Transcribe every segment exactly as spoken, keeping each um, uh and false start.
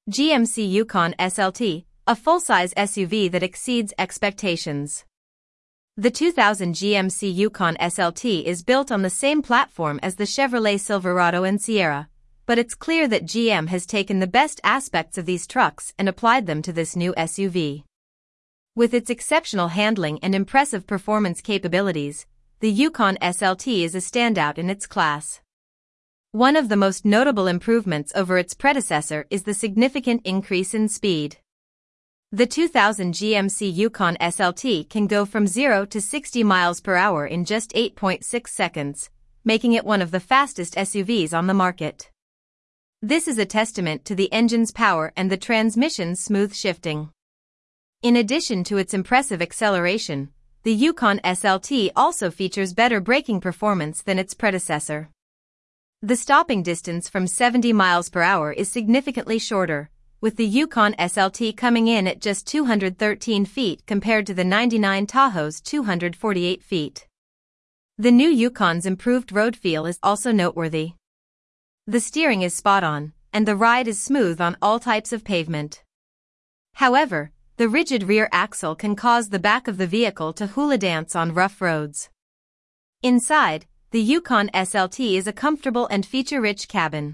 G M C Yukon S L T, a full-size S U V that exceeds expectations. The two thousand G M C Yukon S L T is built on the same platform as the Chevrolet Silverado and Sierra, but it's clear that G M has taken the best aspects of these trucks and applied them to this new S U V. With its exceptional handling and impressive performance capabilities, the Yukon S L T is a standout in its class. One of the most notable improvements over its predecessor is the significant increase in speed. The two thousand G M C Yukon S L T can go from zero to sixty miles per hour in just eight point six seconds, making it one of the fastest S U Vs on the market. This is a testament to the engine's power and the transmission's smooth shifting. In addition to its impressive acceleration, the Yukon S L T also features better braking performance than its predecessor. The stopping distance from seventy miles per hour is significantly shorter, with the Yukon S L T coming in at just two hundred thirteen feet compared to the ninety-nine Tahoe's two hundred forty-eight feet. The new Yukon's improved road feel is also noteworthy. The steering is spot-on, and the ride is smooth on all types of pavement. However, the rigid rear axle can cause the back of the vehicle to hula dance on rough roads. Inside, the Yukon S L T is a comfortable and feature-rich cabin.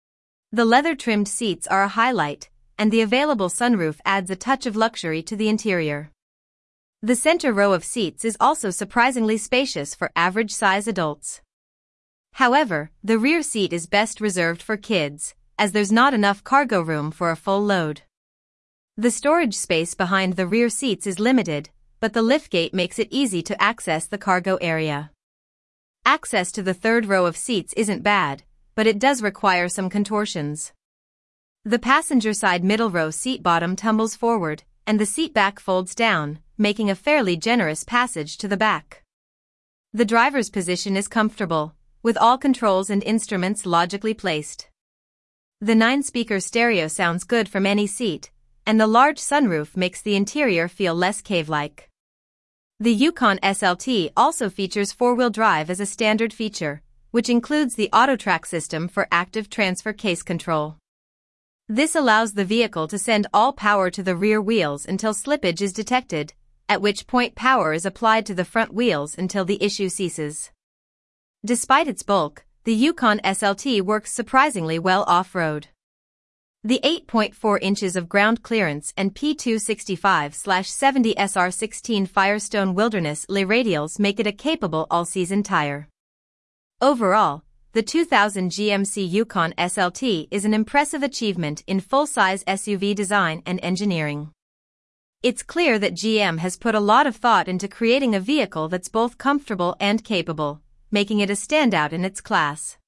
The leather-trimmed seats are a highlight, and the available sunroof adds a touch of luxury to the interior. The center row of seats is also surprisingly spacious for average-size adults. However, the rear seat is best reserved for kids, as there's not enough cargo room for a full load. The storage space behind the rear seats is limited, but the liftgate makes it easy to access the cargo area. Access to the third row of seats isn't bad, but it does require some contortions. The passenger side middle row seat bottom tumbles forward, and the seat back folds down, making a fairly generous passage to the back. The driver's position is comfortable, with all controls and instruments logically placed. The nine-speaker stereo sounds good from any seat, and the large sunroof makes the interior feel less cave-like. The Yukon S L T also features four-wheel drive as a standard feature, which includes the AutoTrack system for active transfer case control. This allows the vehicle to send all power to the rear wheels until slippage is detected, at which point power is applied to the front wheels until the issue ceases. Despite its bulk, the Yukon S L T works surprisingly well off-road. The eight point four inches of ground clearance and P two sixty-five seventy S R sixteen Firestone Wilderness L E radials make it a capable all-season tire. Overall, the two thousand G M C Yukon S L T is an impressive achievement in full-size S U V design and engineering. It's clear that G M has put a lot of thought into creating a vehicle that's both comfortable and capable, making it a standout in its class.